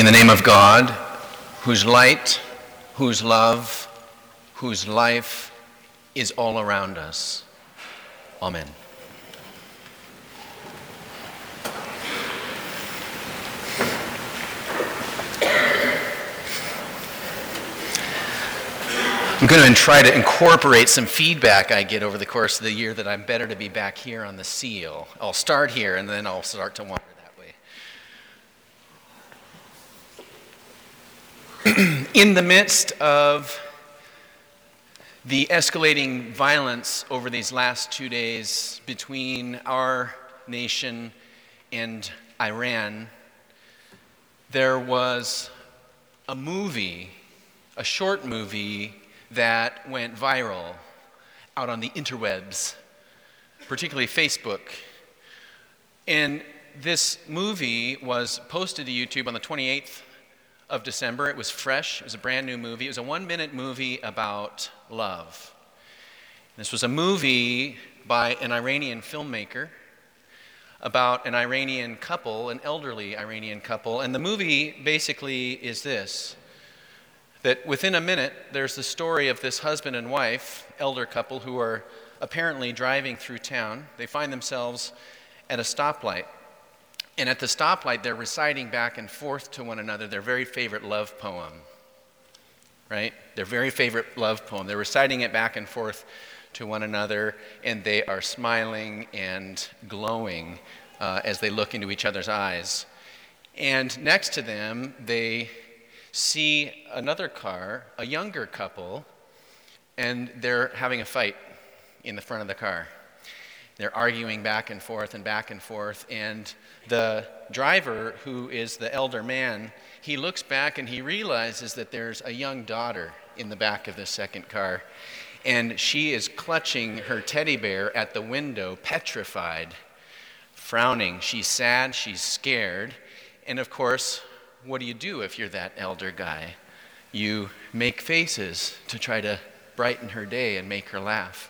the name of God, whose light, whose love, whose life is all around us. Amen. I'm going to try to incorporate some feedback I get over the course of the year that I'm better to be back here on the seal. I'll start here and then I'll start to wander that way. In the midst of the escalating violence over these last 2 days between our nation and Iran, there was a short movie that went viral out on the interwebs, particularly Facebook. And this movie was posted to YouTube on the 28th of December. It was fresh. It was a brand new movie. It was a 1-minute movie about love. This was a movie by an Iranian filmmaker about an Iranian couple, an elderly Iranian couple. And the movie basically is this: that within a minute, there's the story of this husband and wife, elder couple, who are apparently driving through town. They find themselves at a stoplight. And at the stoplight, they're reciting back and forth to one another their very favorite love poem, right? Their very favorite love poem. They're reciting it back and forth to one another, and they are smiling and glowing as they look into each other's eyes. And next to them, they see another car, a younger couple, and they're having a fight in the front of the car. They're arguing back and forth, and the driver, who is the elder man, he looks back and he realizes that there's a young daughter in the back of the second car, and she is clutching her teddy bear at the window, petrified, frowning. She's sad, she's scared, and of course, what do you do if you're that elder guy? You make faces to try to brighten her day and make her laugh.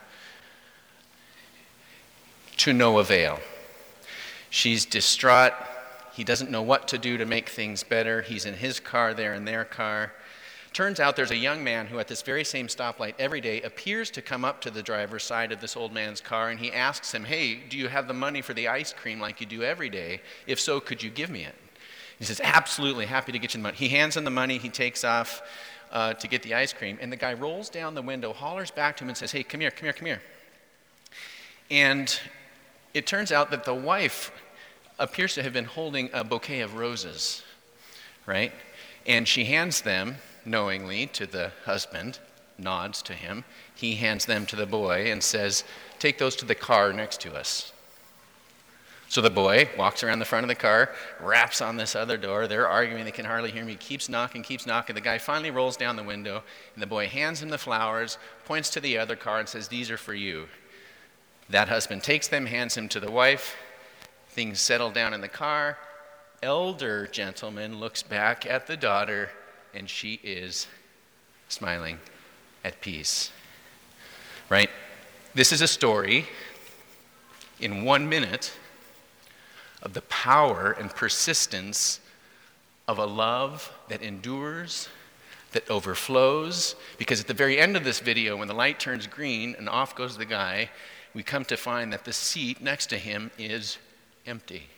To no avail. She's distraught. He doesn't know what to do to make things better. He's in his car, they're in their car. Turns out there's a young man who at this very same stoplight every day appears to come up to the driver's side of this old man's car, and he asks him, "Hey, do you have the money for the ice cream like you do every day? If so, could you give me it?" He says, "Absolutely, happy to get you the money." He hands him the money, he takes off to get the ice cream, and the guy rolls down the window, hollers back to him and says, "Hey, come here. And it turns out that the wife appears to have been holding a bouquet of roses, right? And she hands them knowingly to the husband, nods to him. He hands them to the boy and says, "Take those to the car next to us." So the boy walks around the front of the car, raps on this other door. They're arguing, they can hardly hear me, keeps knocking. The guy finally rolls down the window, and the boy hands him the flowers, points to the other car and says, "These are for you." That husband takes them, hands them to the wife. Things settle down in the car. Elder gentleman looks back at the daughter, and she is smiling at peace. Right? This is a story in 1 minute of the power and persistence of a love that endures, that overflows, because at the very end of this video, when the light turns green and off goes the guy, we come to find that the seat next to him is empty.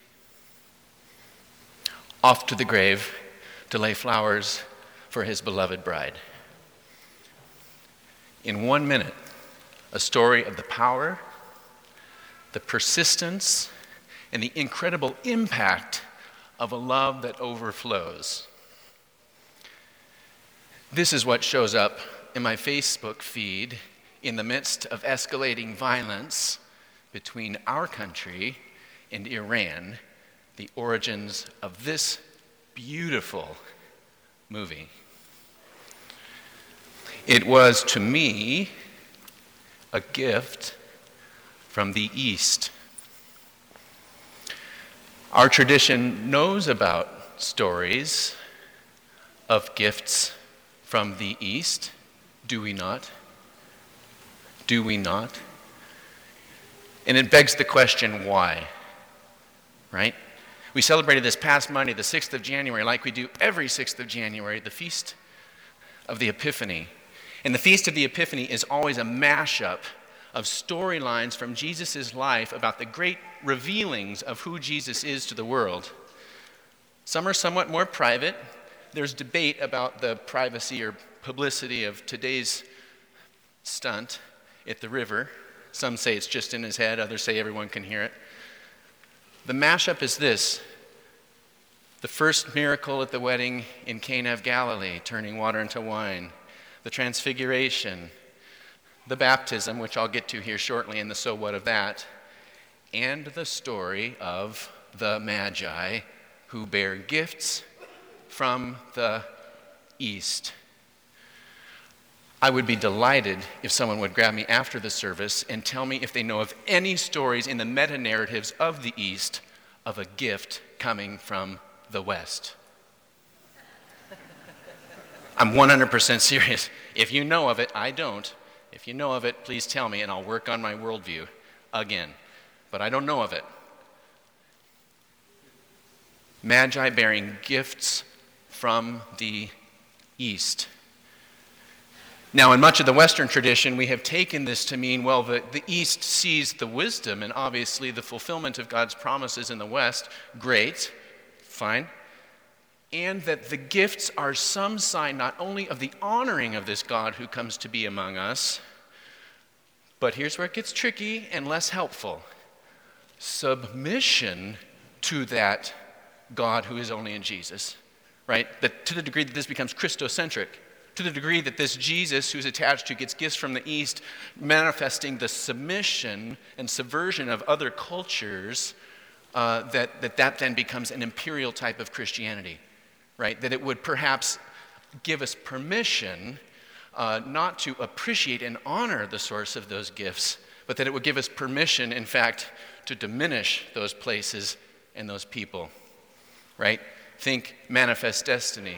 Off to the grave to lay flowers for his beloved bride. In 1 minute, a story of the power, the persistence, and the incredible impact of a love that overflows. This is what shows up in my Facebook feed in the midst of escalating violence between our country and Iran, the origins of this beautiful movie. It was, to me, a gift from the East. Our tradition knows about stories of gifts from the East, do we not? Do we not? And it begs the question, why? Right? We celebrated this past Monday, the 6th of January, like we do every 6th of January, the Feast of the Epiphany. And the Feast of the Epiphany is always a mashup of storylines from Jesus' life about the great revealings of who Jesus is to the world. Some are somewhat more private. There's debate about the privacy or publicity of today's stunt at the river. Some say it's just in his head, others say everyone can hear it. The mashup is this: the first miracle at the wedding in Cana of Galilee, turning water into wine, the transfiguration, the baptism, which I'll get to here shortly, and the so what of that, and the story of the Magi who bear gifts from the East. I would be delighted if someone would grab me after the service and tell me if they know of any stories in the meta-narratives of the East of a gift coming from the West. I'm 100% serious. If you know of it, I don't. If you know of it, please tell me and I'll work on my worldview again. But I don't know of it. Magi bearing gifts from the East. Now, in much of the Western tradition, we have taken this to mean, well, the East sees the wisdom and obviously the fulfillment of God's promises in the West. Great, fine. And that the gifts are some sign not only of the honoring of this God who comes to be among us, but here's where it gets tricky and less helpful: submission to that God who is only in Jesus, right? That to the degree that this becomes Christocentric, to the degree that this Jesus who's attached to gets gifts from the East, manifesting the submission and subversion of other cultures, that then becomes an imperial type of Christianity, right? That it would perhaps give us permission not to appreciate and honor the source of those gifts, but that it would give us permission, in fact, to diminish those places and those people, right? Think manifest destiny.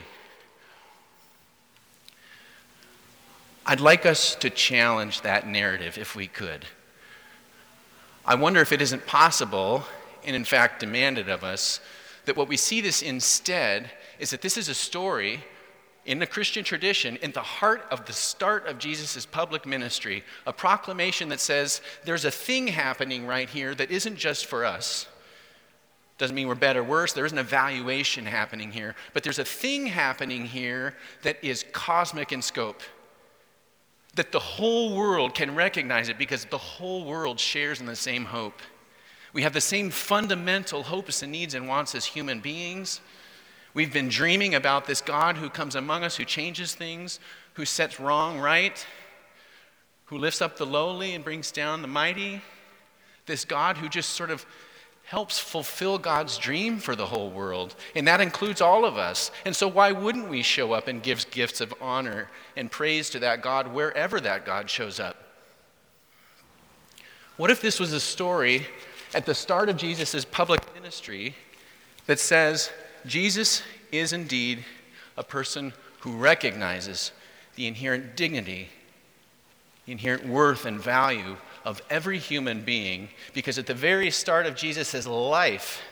I'd like us to challenge that narrative if we could. I wonder if it isn't possible, and in fact demanded of us, that what we see this instead is that this is a story in the Christian tradition, in the heart of the start of Jesus' public ministry, a proclamation that says there's a thing happening right here that isn't just for us. Doesn't mean we're better or worse. There isn't a valuation happening here. But there's a thing happening here that is cosmic in scope, that the whole world can recognize it because the whole world shares in the same hope. We have the same fundamental hopes and needs and wants as human beings. We've been dreaming about this God who comes among us, who changes things, who sets wrong right, who lifts up the lowly and brings down the mighty. This God who just sort of helps fulfill God's dream for the whole world. And that includes all of us. And so why wouldn't we show up and give gifts of honor and praise to that God wherever that God shows up? What if this was a story at the start of Jesus' public ministry that says Jesus is indeed a person who recognizes the inherent dignity, the inherent worth and value of every human being, because at the very start of Jesus' life,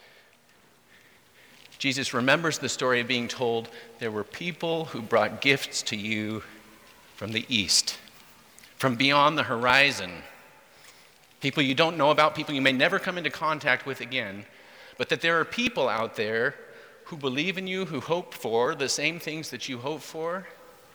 Jesus remembers the story of being told there were people who brought gifts to you from the East, from beyond the horizon. People you don't know about, people you may never come into contact with again, but that there are people out there who believe in you, who hope for the same things that you hope for.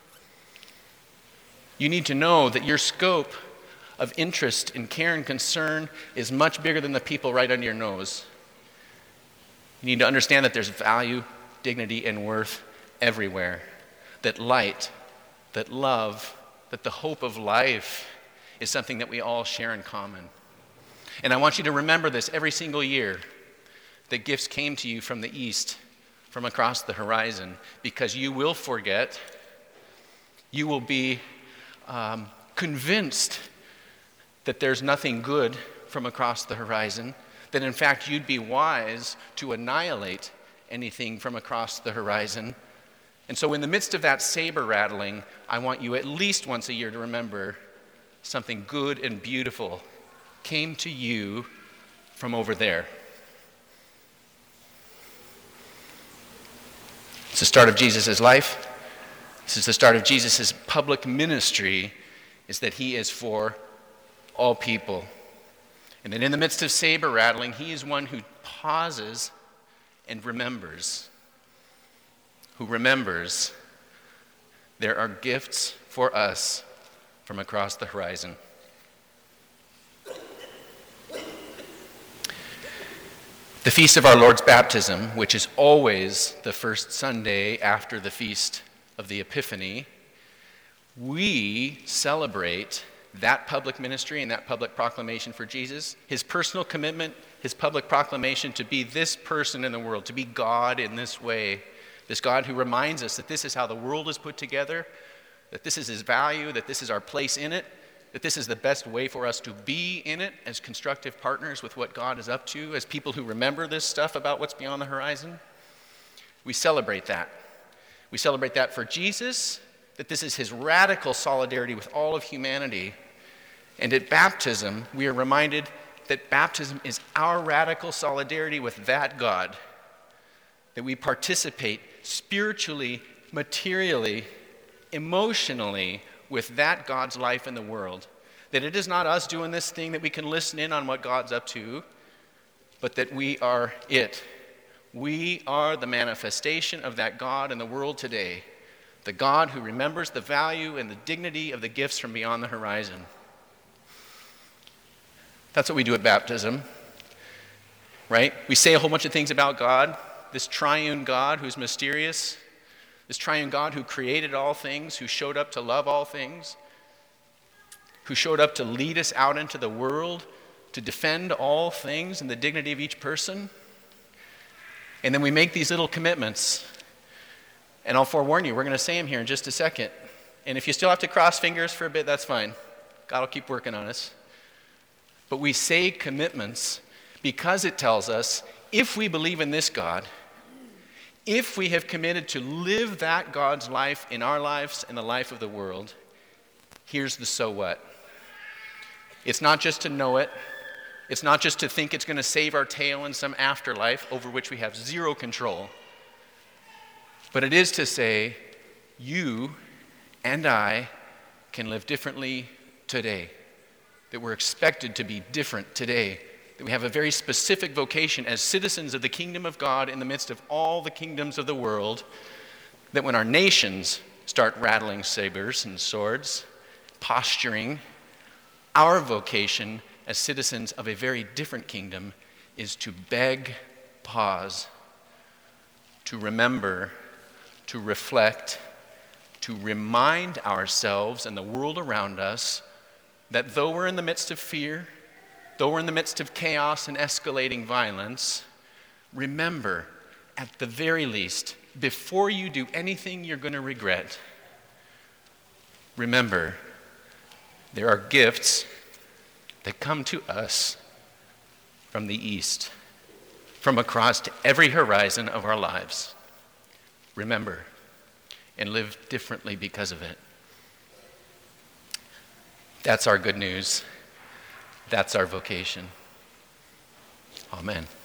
You need to know that your scope of interest and care and concern is much bigger than the people right under your nose. You need to understand that there's value, dignity, and worth everywhere. That light, that love, that the hope of life is something that we all share in common. And I want you to remember this every single year, that gifts came to you from the East, from across the horizon, because you will forget, you will be convinced that there's nothing good from across the horizon, that in fact you'd be wise to annihilate anything from across the horizon. And so in the midst of that saber rattling, I want you at least once a year to remember something good and beautiful came to you from over there. It's the start of Jesus' life. This is the start of Jesus' public ministry, is that he is for all people. And that in the midst of saber rattling, he is one who pauses and remembers. Who remembers there are gifts for us from across the horizon. The feast of our Lord's baptism, which is always the first Sunday after the feast of the Epiphany, we celebrate that public ministry and that public proclamation for Jesus, his personal commitment, his public proclamation to be this person in the world, to be God in this way, this God who reminds us that this is how the world is put together, that this is his value, that this is our place in it, that this is the best way for us to be in it as constructive partners with what God is up to, as people who remember this stuff about what's beyond the horizon. We celebrate that. We celebrate that for Jesus, that this is his radical solidarity with all of humanity. And at baptism, we are reminded that baptism is our radical solidarity with that God, that we participate spiritually, materially, emotionally with that God's life in the world. That it is not us doing this thing that we can listen in on what God's up to, but that we are it. We are the manifestation of that God in the world today. The God who remembers the value and the dignity of the gifts from beyond the horizon. That's what we do at baptism, right? We say a whole bunch of things about God, this triune God who's mysterious, this triune God who created all things, who showed up to love all things, who showed up to lead us out into the world, to defend all things and the dignity of each person. And then we make these little commitments. And I'll forewarn you, we're going to say them here in just a second. And if you still have to cross fingers for a bit, that's fine. God will keep working on us. But we say commitments because it tells us if we believe in this God, if we have committed to live that God's life in our lives and the life of the world, here's the so what. It's not just to know it. It's not just to think it's going to save our tail in some afterlife over which we have zero control. But it is to say, you and I can live differently today. That we're expected to be different today. That we have a very specific vocation as citizens of the kingdom of God in the midst of all the kingdoms of the world. That when our nations start rattling sabers and swords, posturing, our vocation as citizens of a very different kingdom is to beg, pause, to remember, to reflect, to remind ourselves and the world around us that though we're in the midst of fear, though we're in the midst of chaos and escalating violence, remember, at the very least, before you do anything you're going to regret, remember, there are gifts that come to us from the east, from across to every horizon of our lives. Remember, and live differently because of it. That's our good news. That's our vocation. Amen.